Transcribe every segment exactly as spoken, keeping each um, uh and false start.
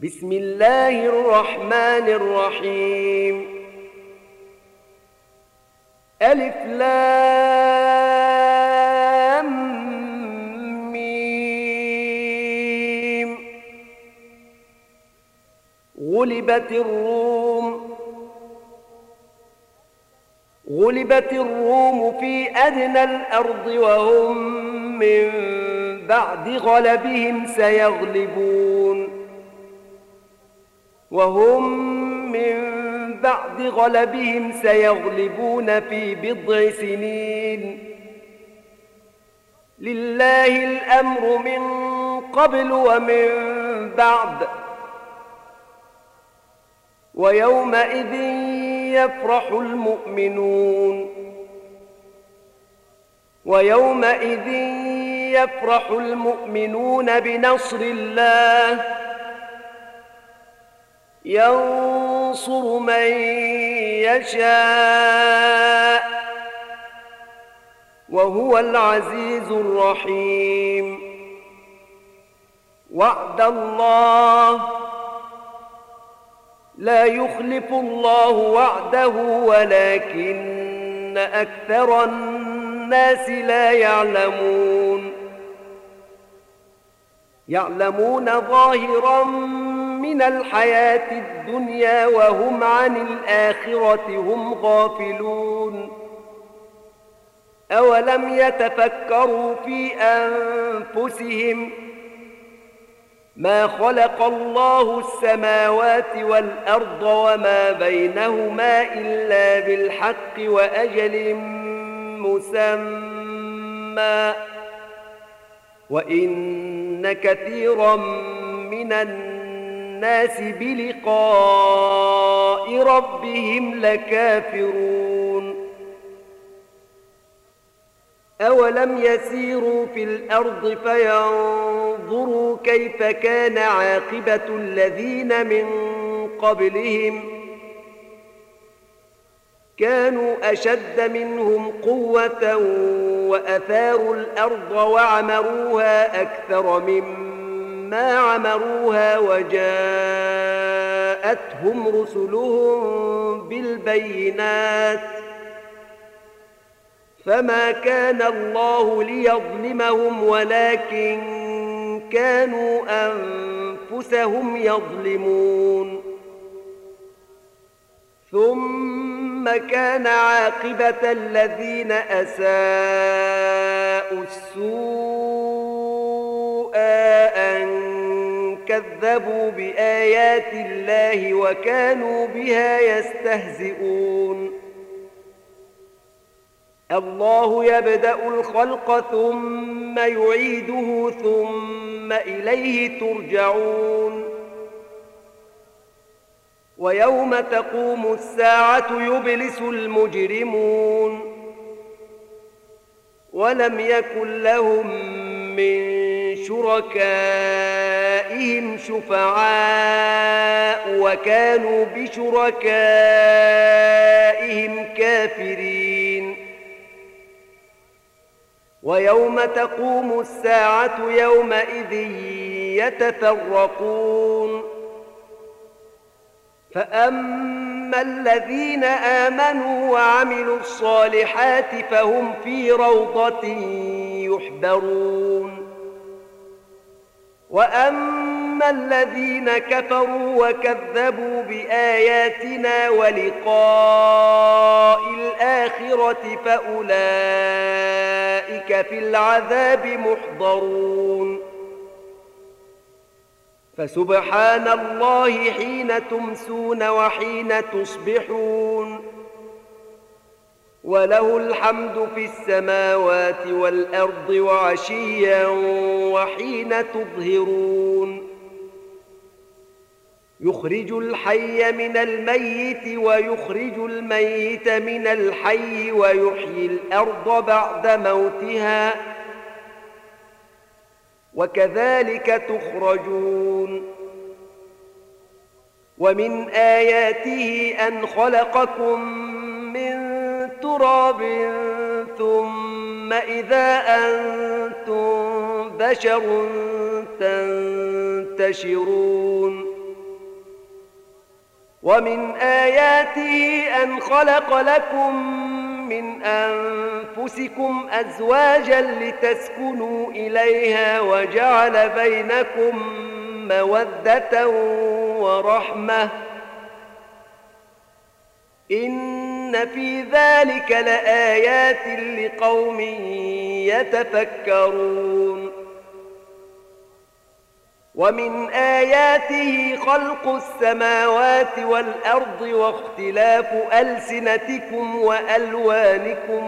بسم الله الرحمن الرحيم. ألف لام ميم. غلبت الروم غلبت الروم في أدنى الأرض وهم من بعد غلبهم سيغلبون وهم من بعد غلبهم سيغلبون في بضع سنين. لله الأمر من قبل ومن بعد، ويومئذ يفرح المؤمنون ويومئذ يفرح المؤمنون بنصر الله، ينصر من يشاء وهو العزيز الرحيم. وعد الله، لا يخلف الله وعده ولكن أكثر الناس لا يعلمون. يعلمون ظاهرا من الحياة الدنيا وهم عن الآخرة هم غافلون. أولم يتفكروا في أنفسهم ما خلق الله السماوات والأرض وما بينهما إلا بالحق وأجل مسمى، وإن كثيرا من الناس بلقاء ربهم لكافرون. أولم يسيروا في الأرض فينظروا كيف كان عاقبة الذين من قبلهم، كانوا أشد منهم قوة وأثاروا الأرض وعمروها أكثر مما عمروها وجاءتهم رسلهم بالبينات، فما كان الله ليظلمهم ولكن كانوا أنفسهم يظلمون. ثم كان عاقبة الذين أساءوا السوء أن كذبوا بآيات الله وكانوا بها يستهزئون. الله يبدأ الخلق ثم يعيده ثم إليه ترجعون. ويوم تقوم الساعة يبلس المجرمون ولم يكن لهم من شركائهم شفعاء وكانوا بشركائهم كافرين. ويوم تقوم الساعة يومئذ يتفرقون، فأما الذين آمنوا وعملوا الصالحات فهم في روضة يحبرون، وأما الذين كفروا وكذبوا بآياتنا ولقاء الآخرة فأولئك في العذاب محضرون. فسبحان الله حين تمسون وحين تصبحون، وله الحمد في السماوات والأرض وعشيا وحين تظهرون. يخرج الحي من الميت ويخرج الميت من الحي ويحيي الأرض بعد موتها وكذلك تخرجون. ومن آياته أن خلقكم من تراب ثم إذا أنتم بشر تنتشرون ومن آياته أن خلق لكم من أنفسكم أزواجا لتسكنوا إليها وجعل بينكم مودة ورحمة إن في ذلك لآيات لقوم يتفكرون ومن آياته خلق السماوات والأرض واختلاف ألسنتكم وألوانكم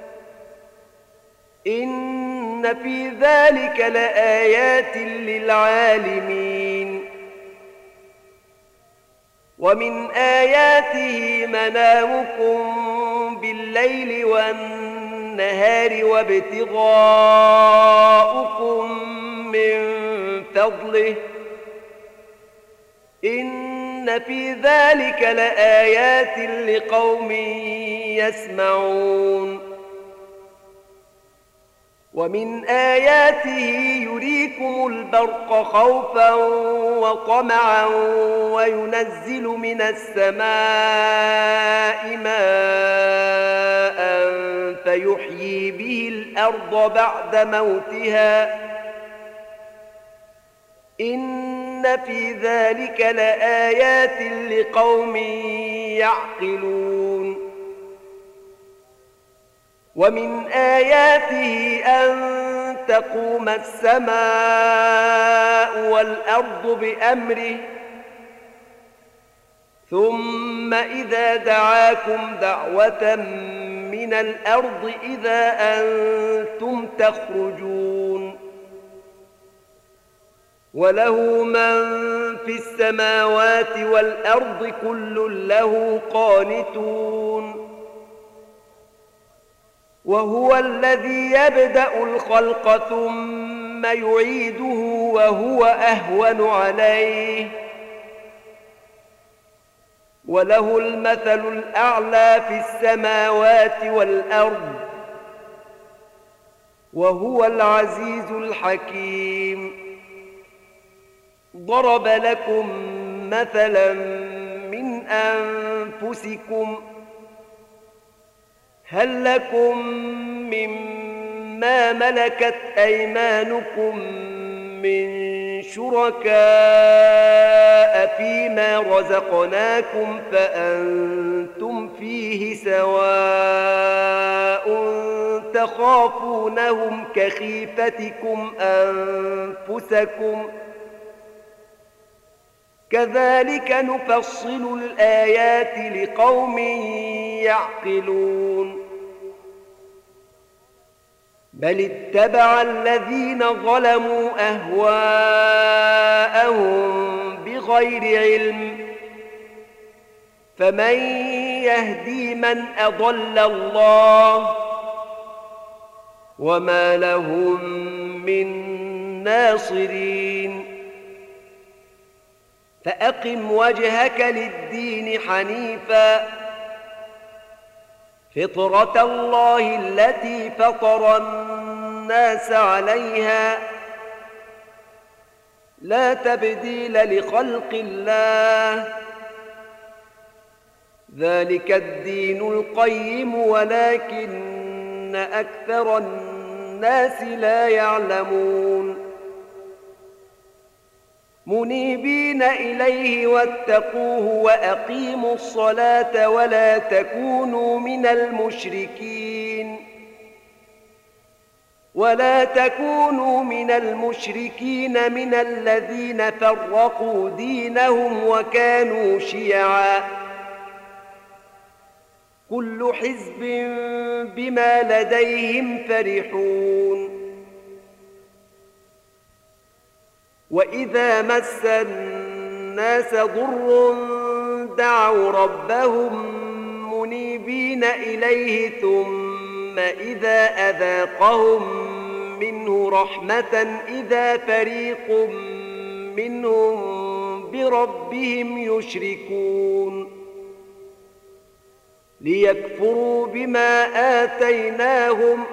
إن في ذلك لآيات للعالمين ومن آياته منامكم بالليل والنهار وابتغاؤكم من فضله إن في ذلك لآيات لقوم يسمعون ومن آياته يريكم البرق خوفا وطمعا وينزل من السماء ماء فيحيي به الأرض بعد موتها إن في ذلك لآيات لقوم يعقلون ومن آياته أن تقوم السماء والأرض بأمره ثم إذا دعاكم دعوة من الأرض إذا أنتم تخرجون وله من في السماوات والأرض كل له قانتون وهو الذي يبدأ الخلق ثم يعيده وهو أهون عليه وله المثل الأعلى في السماوات والأرض وهو العزيز الحكيم ضرب لكم مثلا من أنفسكم هل لكم مما ملكت أيمانكم من شركاء فيما رزقناكم فأنتم فيه سواء تخافونهم كخيفتكم أنفسكم كذلك نفصل الآيات لقوم يعقلون بل اتبع الذين ظلموا أهواءهم بغير علم فمن يهدي من أضل الله وما لهم من ناصرين فأقم وجهك للدين حنيفا فطرة الله التي فطر الناس عليها لا تبديل لخلق الله ذلك الدين القيم ولكن أكثر الناس لا يعلمون منيبين إليه واتقوه وأقيموا الصلاة ولا تكونوا من المشركين ولا تكونوا من المشركين من الذين فرقوا دينهم وكانوا شيعا كل حزب بما لديهم فرحون وإذا مس الناس ضر دعوا ربهم منيبين إليه ثم إذا أذاقهم منه رحمة إذا فريق منهم بربهم يشركون ليكفروا بما آتيناهم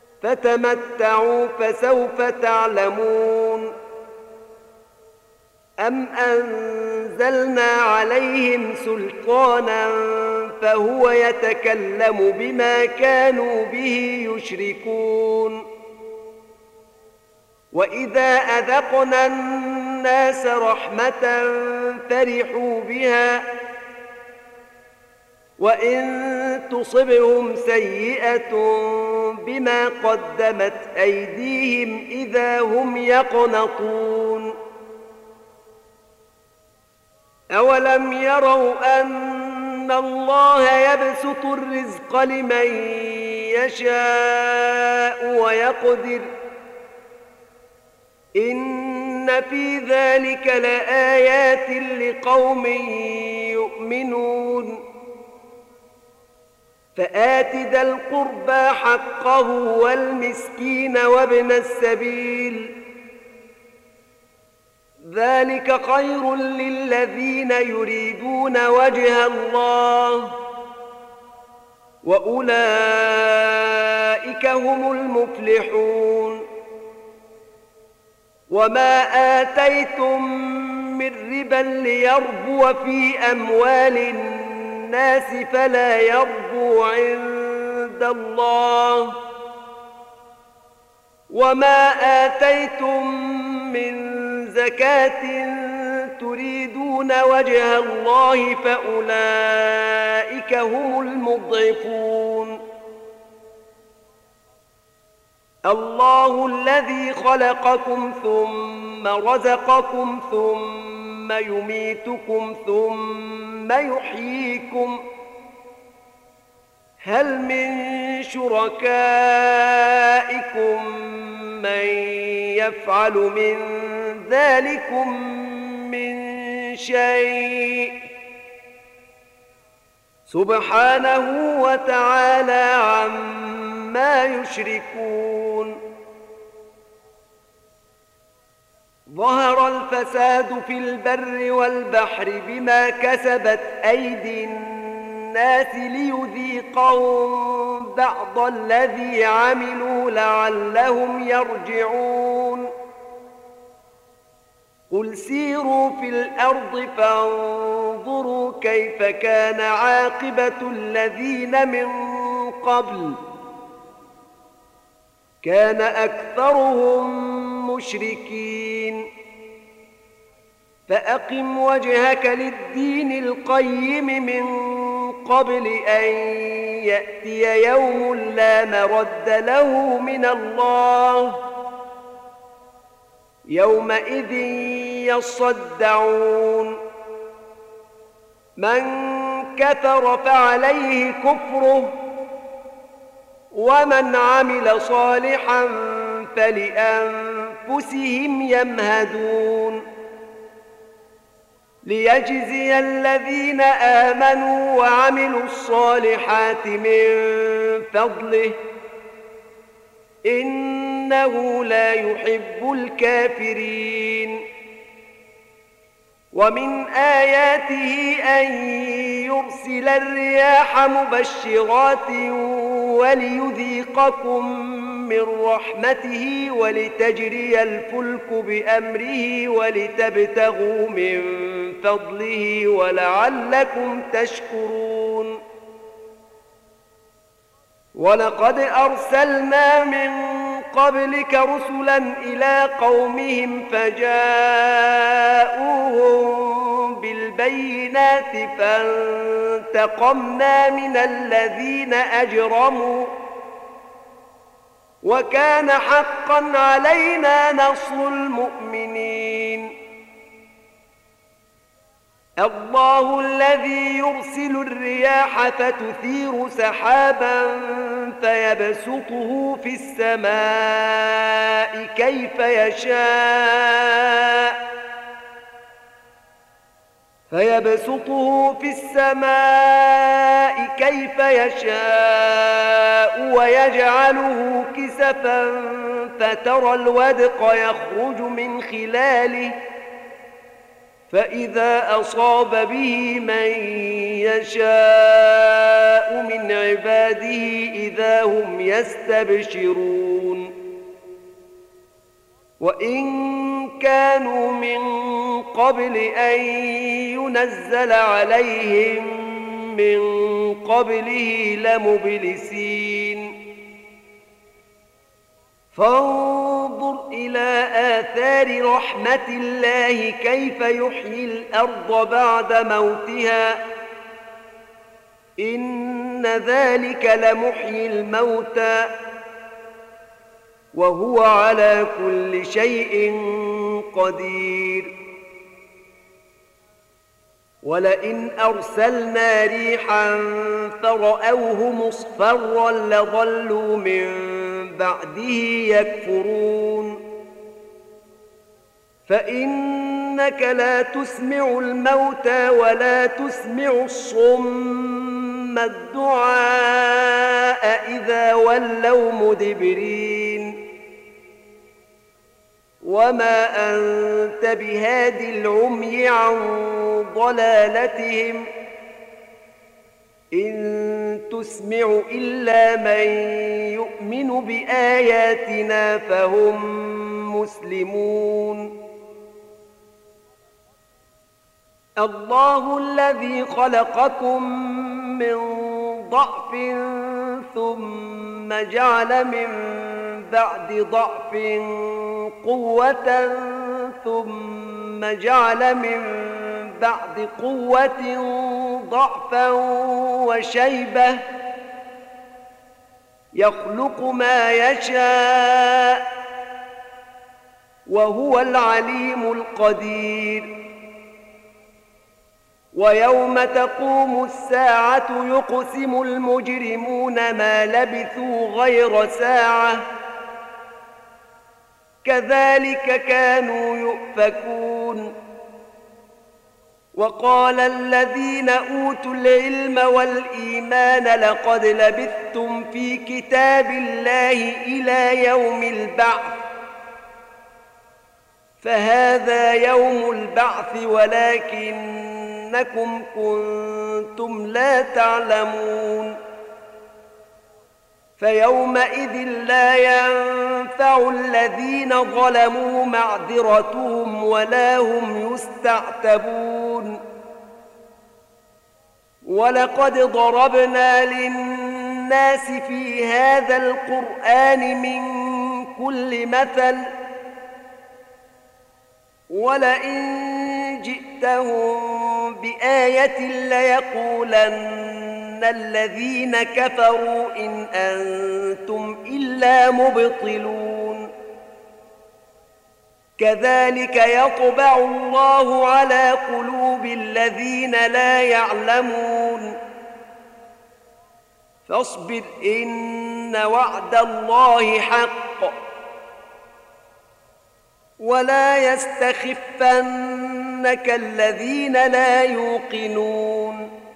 فتمتعوا فسوف تعلمون أم أنزلنا عليهم سلطانا فهو يتكلم بما كانوا به يشركون وإذا أذقنا الناس رحمة فرحوا بها وإن تصبهم سيئة بما قدمت أيديهم إذا هم يقنطون أولم يروا أن الله يبسط الرزق لمن يشاء ويقدر إن في ذلك لآيات لقوم يؤمنون فآت ذا القربى حقه والمسكين وابن السبيل ذلك خير للذين يريدون وجه الله وأولئك هم المفلحون وما آتيتم من ربا ليربو في أموال الناس فلا يربو عند الله وما آتيتم من زكاة تريدون وجه الله فأولئك هم المضعفون الله الذي خلقكم ثم رزقكم ثم يميتكم ثم يحييكم هل من شركائكم من يفعل من ذلكم من شيء سبحانه وتعالى عما يشركون ظهر الفساد في البر والبحر بما كسبت أيدي الناس ليذيقهم بعض الذي عملوا لعلهم يرجعون قل سيروا في الأرض فانظروا كيف كان عاقبة الذين من قبل كان أكثرهم مشركين فأقم وجهك للدين القيم من قبل أن يأتي يوم لا مرد له من الله يومئذ يصدعون من كفر فعليه كفره ومن عمل صالحا فلأنفسهم يمهدون ليجزي الذين آمنوا وعملوا الصالحات من فضله إنه لا يحب الكافرين ومن آياته أن يرسل الرياح مبشرات وليذيقكم من رحمته ولتجري الفلك بأمره ولتبتغوا من فضله ولعلكم تشكرون ولقد أرسلنا من قبلك رسلا إلى قومهم فجاءوهم بالبينات فانتقمنا من الذين أجرموا وكان حقا علينا نصر المؤمنين الله الذي يرسل الرياح فتثير سحابا فيبسطه في السماء كيف يشاء فيبسطه في السماء كيف يشاء ويجعله كسفا فترى الودق يخرج من خلاله فإذا أصاب به من يشاء من عباده إذا هم يستبشرون وإن كانوا من قبل أن ينزل عليهم من قبله لمبلسين فانظر إلى آثار رحمة الله كيف يحيي الأرض بعد موتها إن ذلك لمحيي الموتى وهو على كل شيء قدير ولئن أرسلنا ريحا فرأوه مصفرا لظلوا من بعده يكفرون فإنك لا تسمع الموتى ولا تسمع الصم الدعاء إذا ولوا مدبرين وما أنت بهاد العمي عن ضلالتهم إن تسمع إلا من يؤمن بآياتنا فهم مسلمون الله الذي خلقكم من ضعف ثم جعل من بعد ضعف قوة ثم جعل من بعد قوة ضعفا وشيبة يخلق ما يشاء وهو العليم القدير ويوم تقوم الساعة يقسم المجرمون ما لبثوا غير ساعة كذلك كانوا يؤفكون وقال الذين أوتوا العلم والإيمان لقد لبثتم في كتاب الله إلى يوم البعث فهذا يوم البعث ولكنكم كنتم لا تعلمون فيومئذ لا ينفع الذين ظلموا معذرتهم ولا هم يستعتبون ولقد ضربنا للناس في هذا القرآن من كل مثل ولئن جئتهم بآية ليقولن الذين كفروا إن أنتم إلا مبطلون كذلك يطبع الله على قلوب الذين لا يعلمون فاصبر إن وعد الله حق ولا يستخفنك الذين لا يوقنون